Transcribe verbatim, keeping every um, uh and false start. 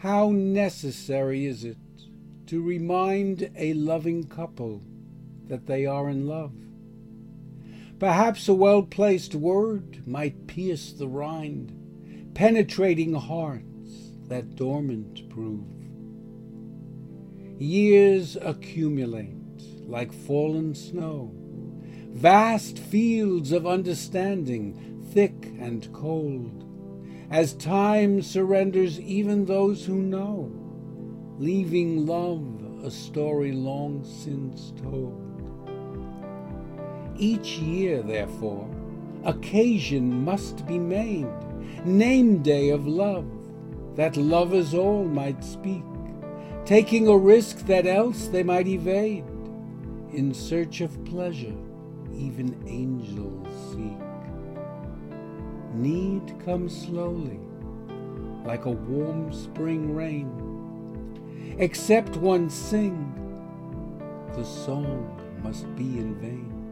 How necessary is it to remind a loving couple that they are in love? Perhaps a well-placed word might pierce the rind, penetrating hearts that dormant prove. Years accumulate like fallen snow, vast fields of understanding, thick and cold, as time surrenders even those who know, leaving love a story long since told. Each year, therefore, occasion must be made, name day of love, that lovers all might speak, taking a risk that else they might evade. In search of pleasure, even angels seek. Need comes slowly, like a warm spring rain. Except one sing, the song must be in vain.